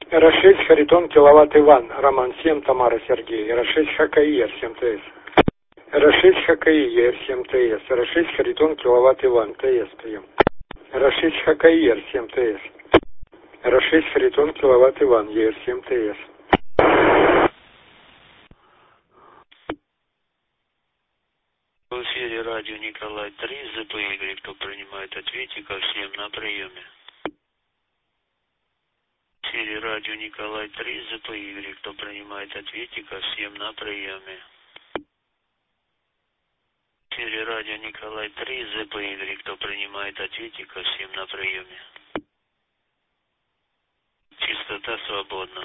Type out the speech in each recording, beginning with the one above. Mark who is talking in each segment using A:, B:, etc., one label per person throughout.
A: R6 Харитон киловатт Иван, Роман 7, Тамара Сергей, R6 ХКИ R7ТС. R6 ХКИ ER7ТС, R6 Харитон киловатт Иван, ТС прием. R6 ХКИ R7ТС. R6 Харитон киловатт Иван, ER7ТС.
B: В эфире радио Николай 3, ЗПY, кто принимает, ответьте ко всем на приеме. В эфире радио Николай 3, ЗПY, кто принимает, ответьте ко всем на приеме. В эфире радио Николай 3, ЗПY, кто принимает, ответьте ко всем на приеме. Частота свободна.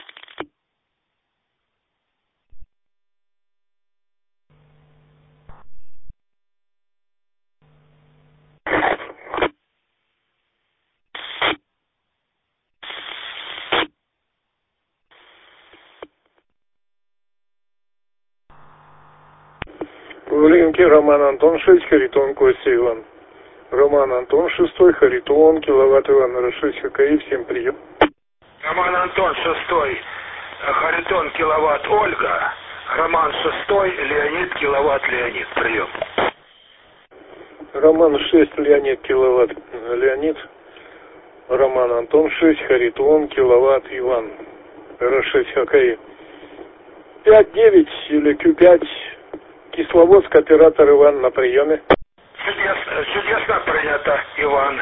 C: В линке Роман Антон 6, Харитон Костя Иван. Роман Антон 6, Харитон, киловатт Иван, R6 ХКИ, всем прием.
D: Роман Антон 6, Харитон киловатт Ольга. Роман 6, Леонид киловатт Леонид, прием.
C: Роман 6, Леонид киловатт Леонид. Роман Антон 6, Харитон, киловатт Иван, R6 ХКИ. 5-9 или Q5. Кисловодск, оператор Иван на приеме.
D: Чудесно принято, Иван.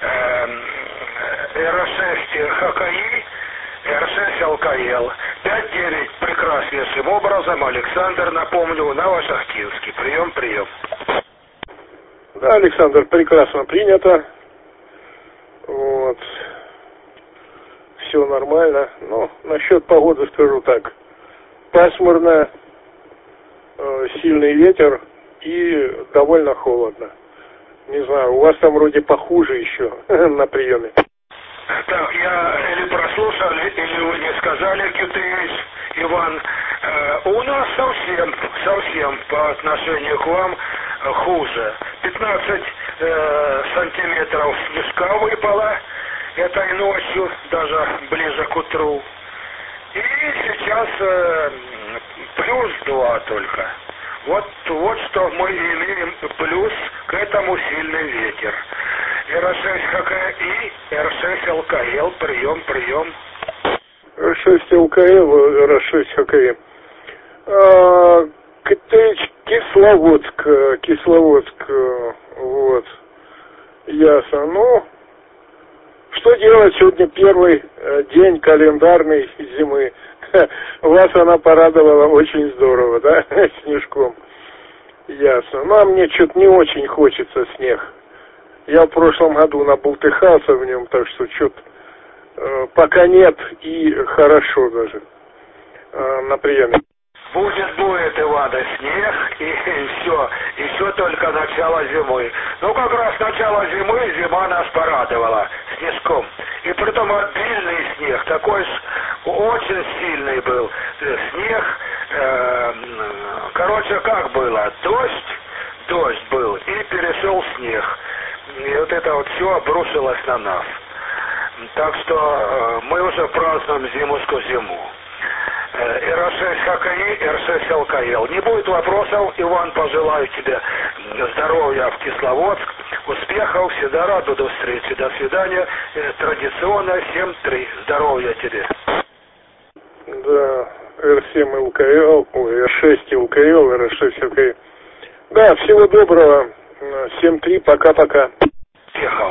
D: R6 ХКИ, R6 ЛКЛ. 5-9 прекраснейшим образом. Александр, напомню, Новошахтинский. Прием.
C: Да, Александр, прекрасно принято. Вот. Все нормально. Ну, насчет погоды скажу так. Пасмурно. Сильный ветер и довольно холодно. Не знаю, у вас там вроде похуже еще на приеме.
D: Так, я или прослушали, или вы не сказали, QTS, Иван. У нас совсем по отношению к вам хуже. 15 сантиметров снежка выпало этой ночью, даже ближе к утру. И сейчас +2 только. Вот что мы имеем плюс к этому сильный ветер. R6 ХКИ, R6 ЛКЛ, прием.
C: R6 ЛКЛ, R6 ХКИ. Кисловодск, вот. Ясно. Ну, что делать? Сегодня первый день календарной зимы. Вас она порадовала очень здорово, да, снежком. Ясно. Ну, а мне что-то не очень хочется снег. Я в прошлом году набултыхался в нем, так что что-то пока нет и хорошо даже на приеме.
D: Будет, Ивана, снег, и все. Еще только начало зимы. Ну, как раз начало зимы, зима нас порадовала снежком. И притом обильный снег, такой очень сильный был снег. Короче, как было? Дождь был, и перешел снег. И вот это вот все обрушилось на нас. Так что мы уже празднуем зимушку зиму. R6 ХКИ, R6 ЛКЛ. Не будет вопросов, Иван, пожелаю тебе здоровья в Кисловодск, успехов, всегда рад, до встречи, до свидания. Традиционно 7-3. Здоровья тебе.
C: Да, R7 ЛКЛ, R6 ЛКЛ, R6 ХКИ. Да, всего доброго. 7-3, пока-пока.
D: Успехов.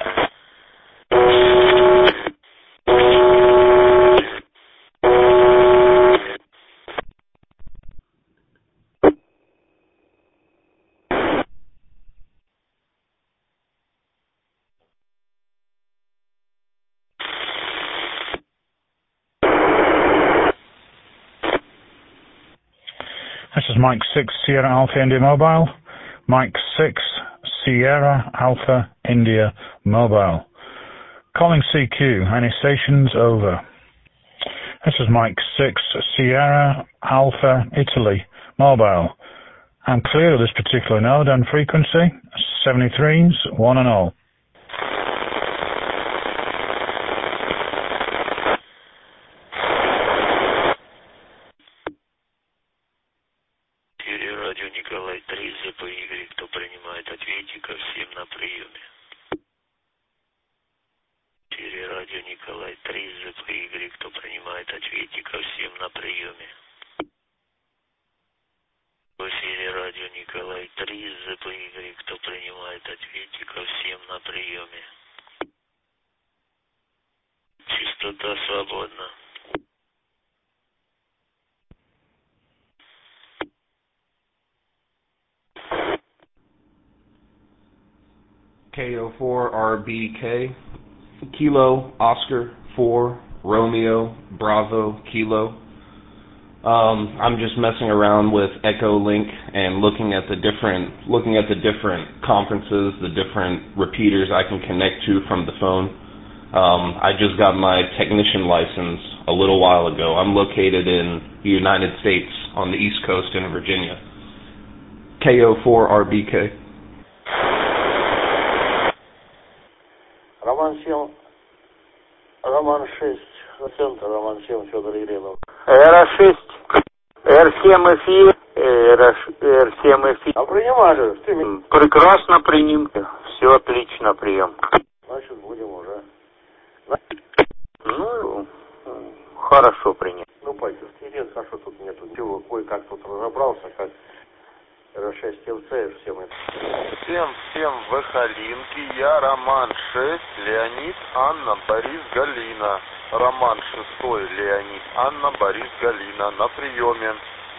E: This is Mike 6 Sierra Alpha India Mobile. Mike 6 Sierra Alpha India Mobile. Calling CQ. Any stations over. This is Mike 6 Sierra Alpha Italy Mobile. I'm clear of this particular node and frequency. 73s, 1 and all.
B: ответика всем на приеме. Частота свободна.
F: KO4RBK, Kilo, Oscar, 4, Romeo, Bravo, Kilo. I'm just messing around with Echo Link and looking at the different conferences, the different repeaters I can connect to from the phone. I just got my technician license a little while ago. I'm located in the United States on the East Coast in Virginia. KO4RBK.
C: Роман 6, центр, Роман 7, Федор Еленов. R6, R7 эфир, R7 эфир. А принимали?
B: Прекрасно приним. Все отлично, прием.
C: Значит, будем уже.
B: Ну, хорошо принять.
C: Ну, пойдет. Интересно, что тут нету. Чего, кое-как тут разобрался, как R6 ЛЦ, R7 эфир.
G: Всем Вахалинки, я Роман 6, Леонид, Анна, Борис, Галина. Роман 6, Леонид, Анна, Борис, Галина. На приеме.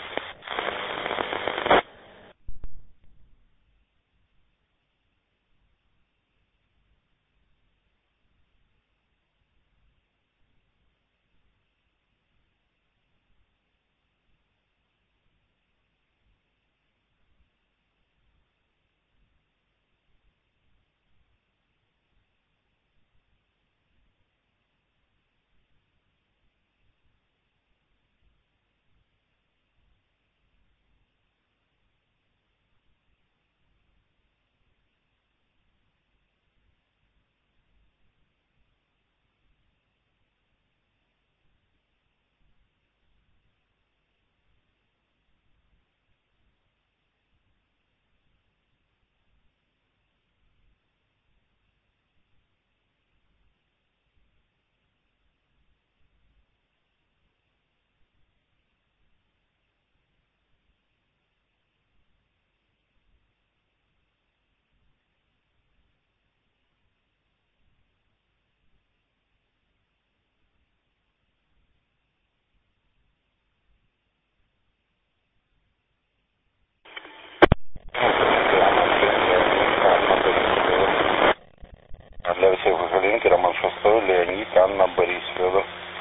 H: Для всех Вахалинки, Роман 6, Леонид, Анна, Борис, Федор.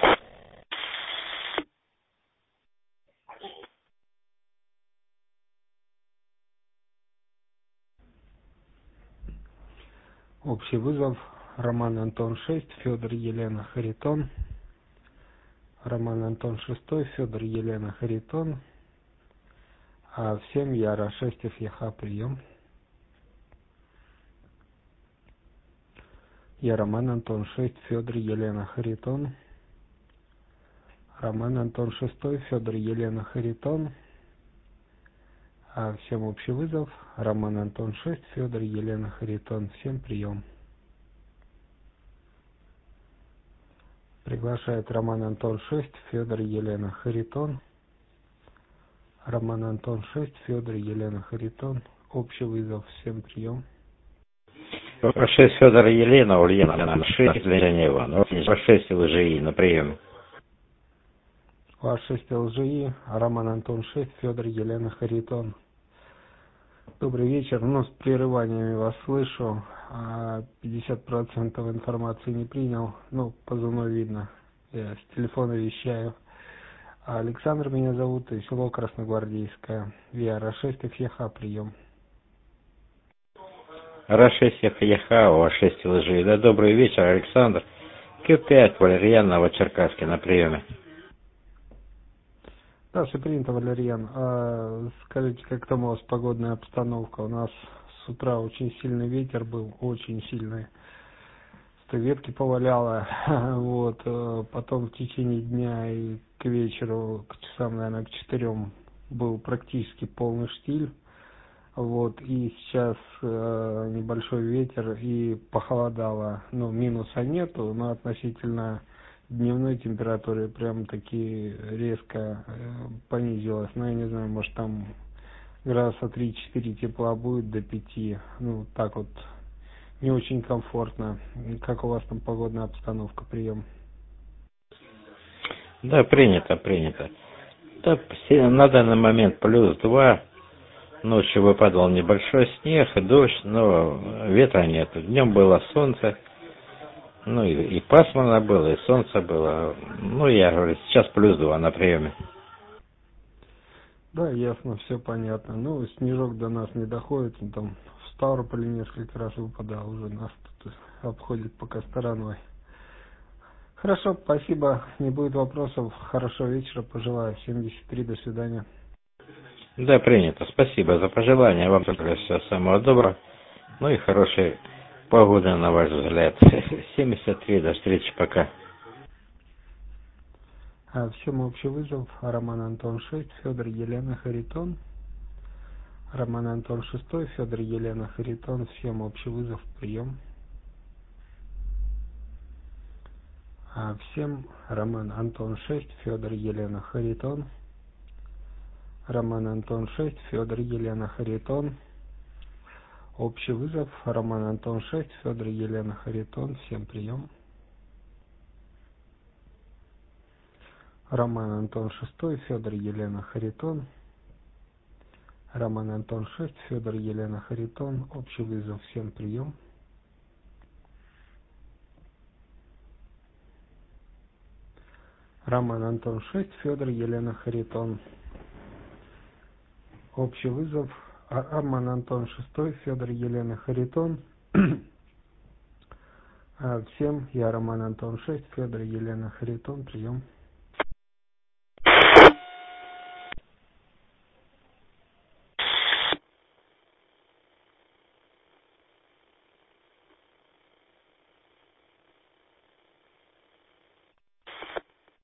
I: Общий вызов. Роман Антон 6, Федор Елена Харитон. Роман Антон 6, Федор Елена Харитон. А всем Яра 6 ФЯХ прием. Я Роман Антон 6, Федор Елена Харитон. Роман Антон 6, Федор Елена Харитон. А всем общий вызов. Роман Антон 6, Федор Елена Харитон. Всем прием. Приглашает Роман Антон 6, Федор Елена Харитон. Роман Антон 6, Федор Елена Харитон. Общий вызов. Всем прием.
J: 6 Федора Елена, Ульяна 6 Леонид Иван. 6 ЛЖИ на приеме.
I: 6 ЛЖИ, Роман Антон 6, Федор Елена Харитон. Добрый вечер. С прерываниями вас слышу. 50% информации не принял. Позывной видно. Я с телефона вещаю. Александр меня зовут, и село Красногвардейское. Виара 6 ФЯХ прием.
J: Р6 ФЯХ, 6 ЛЖИ. Да, добрый вечер, Александр. Q5 Валерьян, Новочеркасске на приеме.
I: Да, все принято, Валерьян. Скажите, как там у вас погодная обстановка? У нас с утра очень сильный ветер был, очень сильный. Ветки поваляло. Потом в течение дня и к вечеру, к часам, наверное, к 4 был практически полный штиль. И сейчас небольшой ветер и похолодало. Минуса нету, но относительно дневной температуры прям таки резко понизилась. Я не знаю, может там градуса 3-4 тепла будет до 5. Ну, так вот, не очень комфортно. Как у вас там погодная обстановка, прием?
J: Да, принято. Да, на данный момент +2. Ночью выпадал небольшой снег, дождь, но ветра нет. Днем было солнце. Ну и пасмурно было, и солнце было. Ну, я говорю, сейчас +2 на приеме.
I: Да, ясно, все понятно. Ну, снежок до нас не доходит, он там в Ставрополе несколько раз выпадал, уже нас тут обходит пока стороной. Хорошо, спасибо, не будет вопросов. Хорошего вечера, пожелаю. 73, до свидания.
J: Да, принято. Спасибо за пожелания. Вам только всего самого доброго. Ну и хорошей погоды, на ваш взгляд. 73, до встречи, пока.
I: Всем общий вызов. Роман Антон 6, Федор Елена Харитон. Роман Антон 6, Федор Елена Харитон. Всем общий вызов, прием. Всем Роман Антон 6, Федор Елена Харитон. Роман Антон 6, Федор Елена Харитон. Общий вызов. Роман Антон 6, Федор Елена Харитон. Всем прием. Роман Антон 6, Федор Елена Харитон. Роман Антон 6, Федор Елена Харитон. Общий вызов. Всем прием. Роман Антон 6, Федор Елена Харитон. Общий вызов. Роман Антон 6, Федор Елена Харитон. Всем, я Роман Антон 6, Федор Елена Харитон, прием.